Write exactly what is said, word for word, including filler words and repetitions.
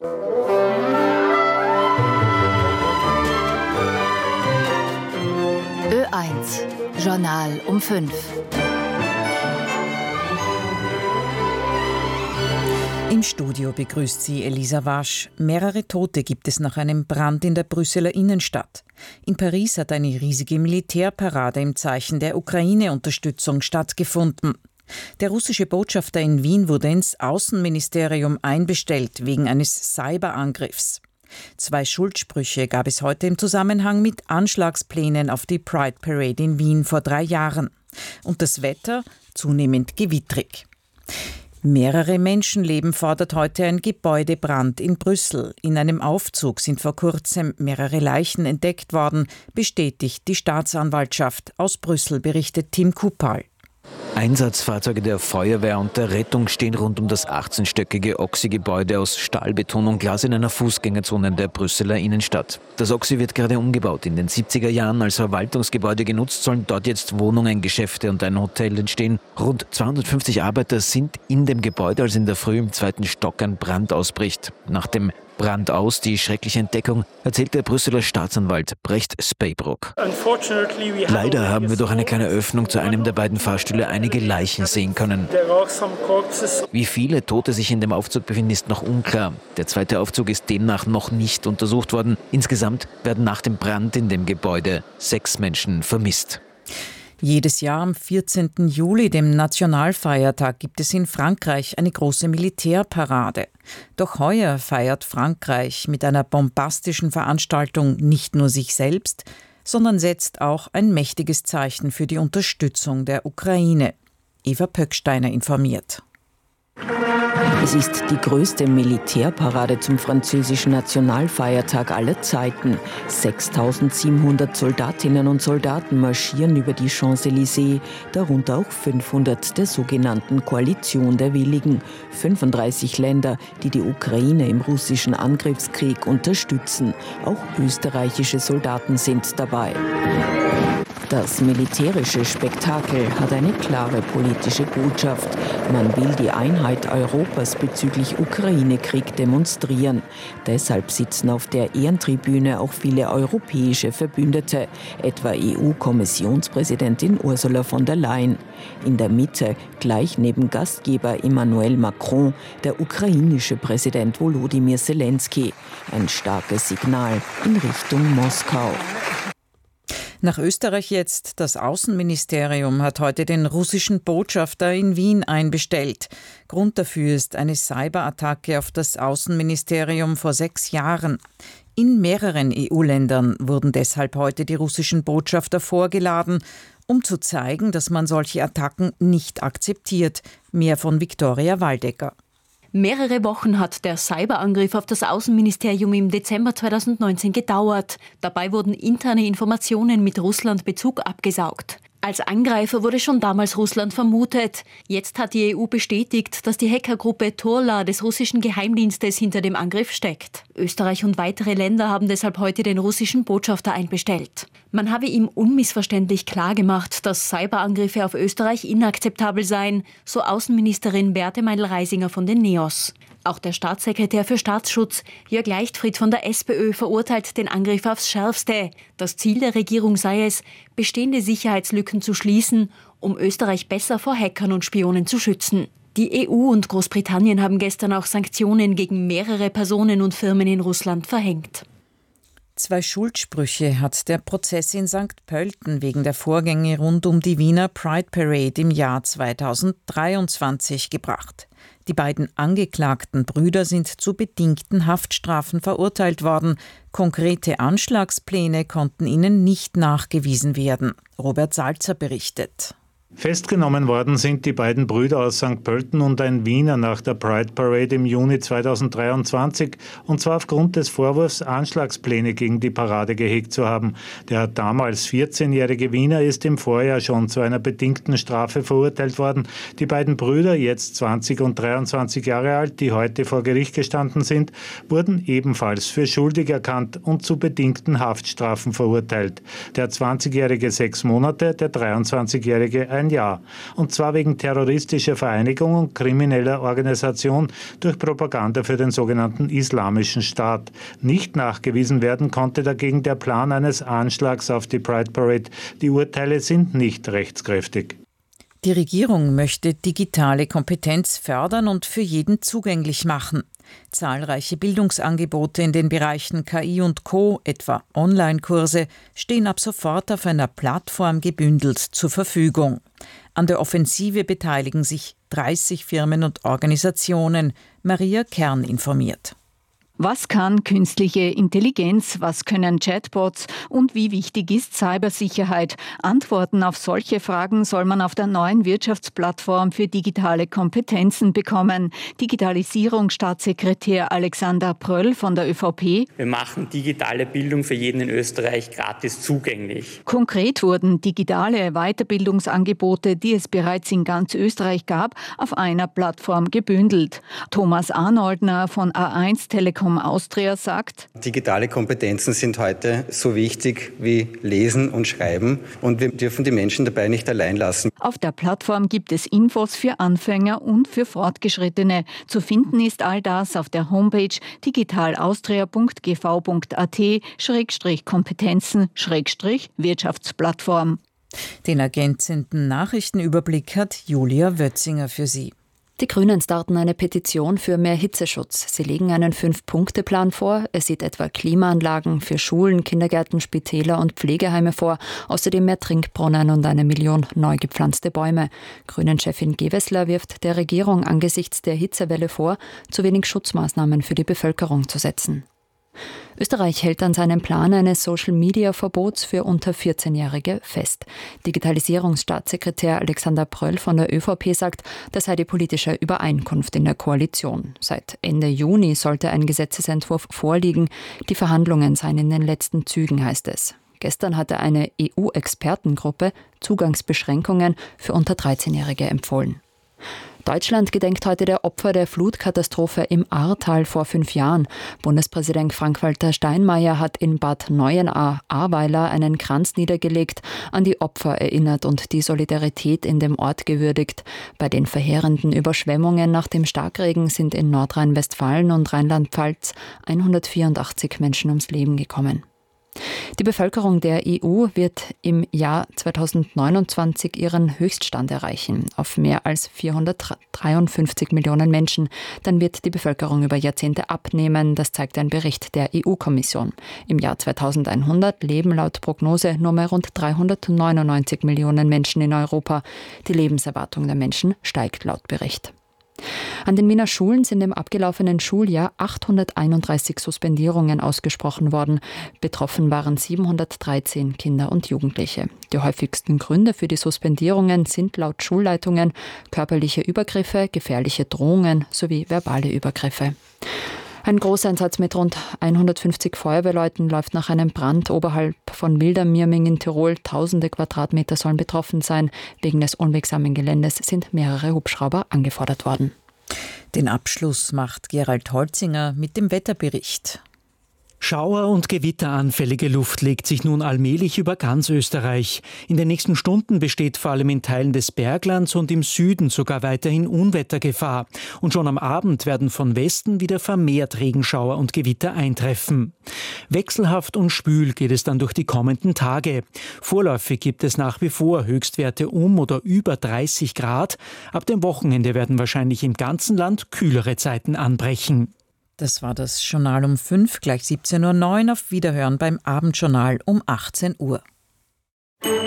Ö eins, Journal um fünf. Im Studio begrüßt sie Elisa Wasch. Mehrere Tote gibt es nach einem Brand in der Brüsseler Innenstadt. In Paris hat eine riesige Militärparade im Zeichen der Ukraine-Unterstützung stattgefunden. Der russische Botschafter in Wien wurde ins Außenministerium einbestellt wegen eines Cyberangriffs. Zwei Schuldsprüche gab es heute im Zusammenhang mit Anschlagsplänen auf die Pride Parade in Wien vor drei Jahren. Und das Wetter zunehmend gewittrig. Mehrere Menschenleben fordert heute ein Gebäudebrand in Brüssel. In einem Aufzug sind vor kurzem mehrere Leichen entdeckt worden, bestätigt die Staatsanwaltschaft. Aus Brüssel berichtet Tim Kupal. Einsatzfahrzeuge der Feuerwehr und der Rettung stehen rund um das achtzehnstöckige Oxy-Gebäude aus Stahlbeton und Glas in einer Fußgängerzone der Brüsseler Innenstadt. Das Oxy wird gerade umgebaut. In den siebziger Jahren als Verwaltungsgebäude genutzt, sollen dort jetzt Wohnungen, Geschäfte und ein Hotel entstehen. Rund zweihundertfünfzig Arbeiter sind in dem Gebäude, als in der Früh im zweiten Stock ein Brand ausbricht. Nach dem Brand aus, die schreckliche Entdeckung, erzählt der Brüsseler Staatsanwalt Brecht Speybrook. Leider haben wir durch eine kleine Öffnung zu einem der beiden Fahrstühle einige Leichen sehen können. Wie viele Tote sich in dem Aufzug befinden, ist noch unklar. Der zweite Aufzug ist demnach noch nicht untersucht worden. Insgesamt werden nach dem Brand in dem Gebäude sechs Menschen vermisst. Jedes Jahr am vierzehnten Juli, dem Nationalfeiertag, gibt es in Frankreich eine große Militärparade. Doch heuer feiert Frankreich mit einer bombastischen Veranstaltung nicht nur sich selbst, sondern setzt auch ein mächtiges Zeichen für die Unterstützung der Ukraine. Eva Pöcksteiner informiert. Es ist die größte Militärparade zum französischen Nationalfeiertag aller Zeiten. sechstausendsiebenhundert Soldatinnen und Soldaten marschieren über die Champs-Élysées, darunter auch fünfhundert der sogenannten Koalition der Willigen. fünfunddreißig Länder, die die Ukraine im russischen Angriffskrieg unterstützen. Auch österreichische Soldaten sind dabei. Das militärische Spektakel hat eine klare politische Botschaft. Man will die Einheit Europas bezüglich Ukraine-Krieg demonstrieren. Deshalb sitzen auf der Ehrentribüne auch viele europäische Verbündete, etwa E U-Kommissionspräsidentin Ursula von der Leyen. In der Mitte, gleich neben Gastgeber Emmanuel Macron, der ukrainische Präsident Volodymyr Zelensky. Ein starkes Signal in Richtung Moskau. Nach Österreich jetzt. Das Außenministerium hat heute den russischen Botschafter in Wien einbestellt. Grund dafür ist eine Cyberattacke auf das Außenministerium vor sechs Jahren. In mehreren E U-Ländern wurden deshalb heute die russischen Botschafter vorgeladen, um zu zeigen, dass man solche Attacken nicht akzeptiert. Mehr von Viktoria Waldecker. Mehrere Wochen hat der Cyberangriff auf das Außenministerium im Dezember zweitausendneunzehn gedauert. Dabei wurden interne Informationen mit Russland-Bezug abgesaugt. Als Angreifer wurde schon damals Russland vermutet. Jetzt hat die E U bestätigt, dass die Hackergruppe Torla des russischen Geheimdienstes hinter dem Angriff steckt. Österreich und weitere Länder haben deshalb heute den russischen Botschafter einbestellt. Man habe ihm unmissverständlich klargemacht, dass Cyberangriffe auf Österreich inakzeptabel seien, so Außenministerin Beate Meindl-Reisinger von den NEOS. Auch der Staatssekretär für Staatsschutz, Jörg Leichtfried von der SPÖ, verurteilt den Angriff aufs Schärfste. Das Ziel der Regierung sei es, bestehende Sicherheitslücken zu schließen, um Österreich besser vor Hackern und Spionen zu schützen. Die E U und Großbritannien haben gestern auch Sanktionen gegen mehrere Personen und Firmen in Russland verhängt. Zwei Schuldsprüche hat der Prozess in Sankt Pölten wegen der Vorgänge rund um die Wiener Pride Parade im Jahr zweitausenddreiundzwanzig gebracht. Die beiden angeklagten Brüder sind zu bedingten Haftstrafen verurteilt worden. Konkrete Anschlagspläne konnten ihnen nicht nachgewiesen werden. Robert Salzer berichtet. Festgenommen worden sind die beiden Brüder aus Sankt Pölten und ein Wiener nach der Pride Parade im Juni zweitausenddreiundzwanzig, und zwar aufgrund des Vorwurfs, Anschlagspläne gegen die Parade gehegt zu haben. Der damals vierzehnjährige Wiener ist im Vorjahr schon zu einer bedingten Strafe verurteilt worden. Die beiden Brüder, jetzt zwanzig und dreiundzwanzig Jahre alt, die heute vor Gericht gestanden sind, wurden ebenfalls für schuldig erkannt und zu bedingten Haftstrafen verurteilt. Der zwanzigjährige sechs Monate, der dreiundzwanzigjährige ein Jahr. Und zwar wegen terroristischer Vereinigung und krimineller Organisation durch Propaganda für den sogenannten Islamischen Staat. Nicht nachgewiesen werden konnte dagegen der Plan eines Anschlags auf die Pride Parade. Die Urteile sind nicht rechtskräftig. Die Regierung möchte digitale Kompetenz fördern und für jeden zugänglich machen. Zahlreiche Bildungsangebote in den Bereichen K I und Co., etwa Online-Kurse, stehen ab sofort auf einer Plattform gebündelt zur Verfügung. An der Offensive beteiligen sich dreißig Firmen und Organisationen. Maria Kern informiert. Was kann künstliche Intelligenz, was können Chatbots und wie wichtig ist Cybersicherheit? Antworten auf solche Fragen soll man auf der neuen Wirtschaftsplattform für digitale Kompetenzen bekommen. Digitalisierungsstaatssekretär Alexander Pröll von der ÖVP. Wir machen digitale Bildung für jeden in Österreich gratis zugänglich. Konkret wurden digitale Weiterbildungsangebote, die es bereits in ganz Österreich gab, auf einer Plattform gebündelt. Thomas Arnoldner von A eins Telekom Austria sagt: Digitale Kompetenzen sind heute so wichtig wie Lesen und Schreiben und wir dürfen die Menschen dabei nicht allein lassen. Auf der Plattform gibt es Infos für Anfänger und für Fortgeschrittene. Zu finden ist all das auf der Homepage digitalaustria punkt g v punkt a t Schrägstrich Kompetenzen Schrägstrich Wirtschaftsplattform. Den ergänzenden Nachrichtenüberblick hat Julia Wötzinger für Sie. Die Grünen starten eine Petition für mehr Hitzeschutz. Sie legen einen Fünf-Punkte-Plan vor. Es sieht etwa Klimaanlagen für Schulen, Kindergärten, Spitäler und Pflegeheime vor. Außerdem mehr Trinkbrunnen und eine Million neu gepflanzte Bäume. Grünen-Chefin Gewessler wirft der Regierung angesichts der Hitzewelle vor, zu wenig Schutzmaßnahmen für die Bevölkerung zu setzen. Österreich hält an seinem Plan eines Social-Media-Verbots für unter vierzehnjährige fest. Digitalisierungsstaatssekretär Alexander Pröll von der ÖVP sagt, das sei die politische Übereinkunft in der Koalition. Seit Ende Juni sollte ein Gesetzesentwurf vorliegen. Die Verhandlungen seien in den letzten Zügen, heißt es. Gestern hatte eine E U-Expertengruppe Zugangsbeschränkungen für unter dreizehnjährige empfohlen. Deutschland gedenkt heute der Opfer der Flutkatastrophe im Ahrtal vor fünf Jahren. Bundespräsident Frank-Walter Steinmeier hat in Bad Neuenahr-Ahrweiler einen Kranz niedergelegt, an die Opfer erinnert und die Solidarität in dem Ort gewürdigt. Bei den verheerenden Überschwemmungen nach dem Starkregen sind in Nordrhein-Westfalen und Rheinland-Pfalz hundertvierundachtzig Menschen ums Leben gekommen. Die Bevölkerung der E U wird im Jahr zweitausendneunundzwanzig ihren Höchststand erreichen, auf mehr als vierhundertdreiundfünfzig Millionen Menschen. Dann wird die Bevölkerung über Jahrzehnte abnehmen, das zeigt ein Bericht der E U-Kommission. Im Jahr zweitausendeinhundert leben laut Prognose nur mehr rund dreihundertneunundneunzig Millionen Menschen in Europa. Die Lebenserwartung der Menschen steigt laut Bericht. An den Wiener Schulen sind im abgelaufenen Schuljahr achthunderteinunddreißig Suspendierungen ausgesprochen worden. Betroffen waren siebenhundertdreizehn Kinder und Jugendliche. Die häufigsten Gründe für die Suspendierungen sind laut Schulleitungen körperliche Übergriffe, gefährliche Drohungen sowie verbale Übergriffe. Ein Großeinsatz mit rund hundertfünfzig Feuerwehrleuten läuft nach einem Brand oberhalb von Wildermirming in Tirol. Tausende Quadratmeter sollen betroffen sein. Wegen des unwegsamen Geländes sind mehrere Hubschrauber angefordert worden. Den Abschluss macht Gerald Holzinger mit dem Wetterbericht. Schauer- und gewitteranfällige Luft legt sich nun allmählich über ganz Österreich. In den nächsten Stunden besteht vor allem in Teilen des Berglands und im Süden sogar weiterhin Unwettergefahr. Und schon am Abend werden von Westen wieder vermehrt Regenschauer und Gewitter eintreffen. Wechselhaft und schwül geht es dann durch die kommenden Tage. Vorläufig gibt es nach wie vor Höchstwerte um oder über dreißig Grad. Ab dem Wochenende werden wahrscheinlich im ganzen Land kühlere Zeiten anbrechen. Das war das Journal um fünf, gleich siebzehn Uhr neun. Auf Wiederhören beim Abendjournal um achtzehn Uhr.